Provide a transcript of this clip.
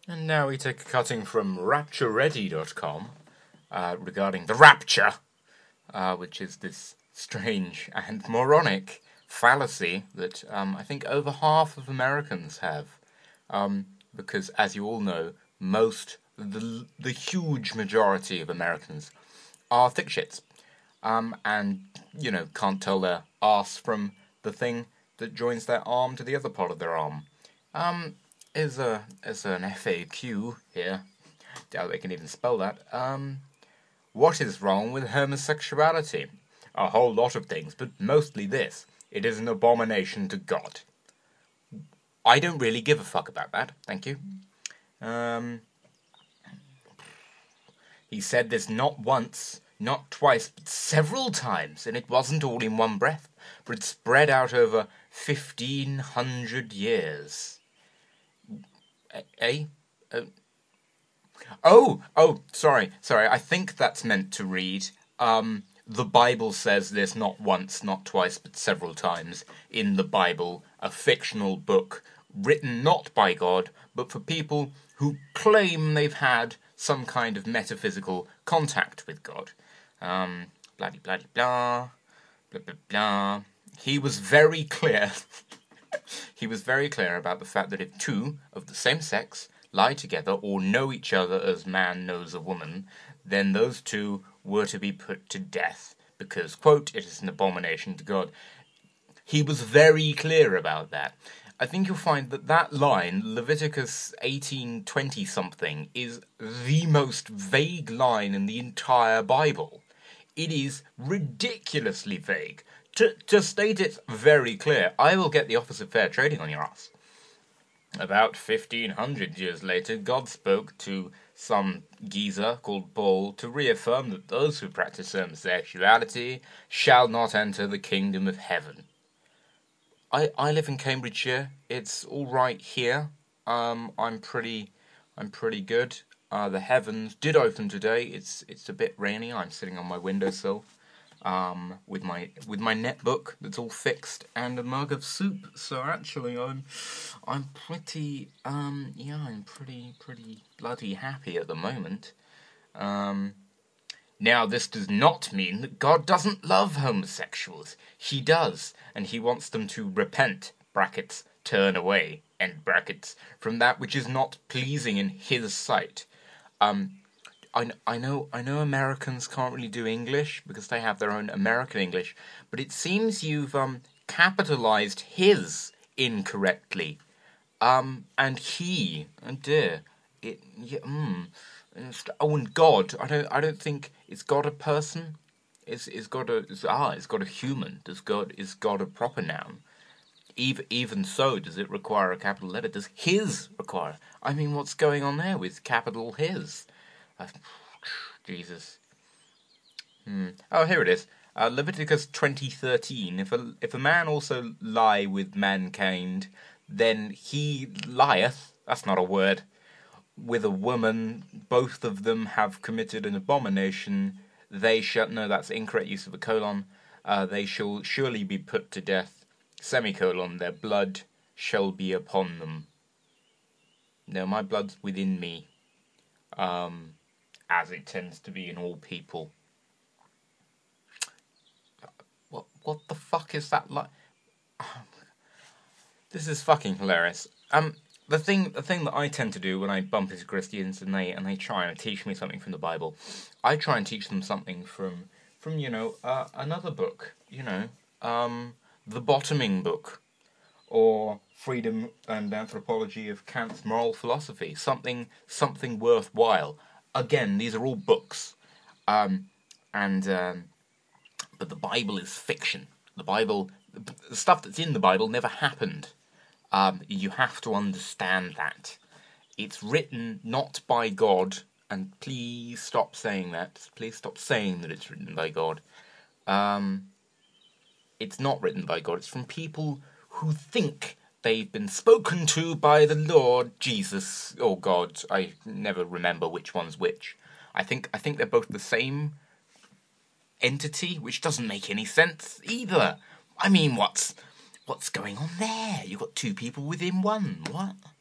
And now we take a cutting from RaptureReady.com regarding the rapture, which is this strange and moronic fallacy that I think over half of Americans have. Because, as you all know, the huge majority of Americans are thick shits. And, can't tell their arse from the thing that joins their arm to the other part of their arm. Is an FAQ here. Doubt they can even spell that. What is wrong with homosexuality? A whole lot of things, but mostly this. It is an abomination to God. I don't really give a fuck about that. Thank you. He said this not once, not twice, but several times, and it wasn't all in one breath, for it spread out over 1,500 years. Sorry. I think that's meant to read, the Bible says this not once, not twice, but several times in the Bible, a fictional book written not by God, but for people who claim they've had some kind of metaphysical contact with God. Blah. He was very clear. He was very clear about the fact that if two of the same sex lie together or know each other as man knows a woman, then those two were to be put to death because, quote, it is an abomination to God. He was very clear about that. I think you'll find that line, Leviticus 18:20-something, is the most vague line in the entire Bible. It is ridiculously vague. To state it very clear, I will get the Office of Fair Trading on your ass. About 1,500 years later, God spoke to some geezer called Paul to reaffirm that those who practice homosexuality shall not enter the kingdom of heaven. I live in Cambridgeshire. It's all right here. I'm pretty good. The heavens did open today. It's a bit rainy. I'm sitting on my windowsill. With my netbook that's all fixed and a mug of soup. So actually, I'm pretty bloody happy at the moment. Now, this does not mean that God doesn't love homosexuals. He does, and he wants them to repent, brackets, turn away, end brackets, from that which is not pleasing in his sight. I know Americans can't really do English because they have their own American English, but it seems you've capitalized his incorrectly. And he, oh dear, and God. I don't think, is God a person? Is God a human? Is God a proper noun? Even so, does it require a capital letter? Does his require? I mean, what's going on there with capital his? Jesus. Oh, here it is. Leviticus 20:13. If a man also lie with mankind, then he lieth. That's not a word. With a woman, both of them have committed an abomination. They shall. No, that's incorrect use of a colon. They shall surely be put to death. Semicolon. Their blood shall be upon them. No, my blood's within me. As it tends to be in all people. What the fuck is that like? This is fucking hilarious. The thing that I tend to do when I bump into Christians and they try and teach me something from the Bible, I try and teach them something from another book, the Bottoming book, or Freedom and Anthropology of Kant's Moral Philosophy, something worthwhile. Again, these are all books, but the Bible is fiction. The stuff that's in the Bible never happened. You have to understand that. It's written not by God, and please stop saying that. Please stop saying that it's written by God. It's not written by God. It's from people who think they've been spoken to by the Lord Jesus or God. I never remember which one's which. I think they're both the same entity, which doesn't make any sense either. I mean, what's going on there? You've got two people within one. What?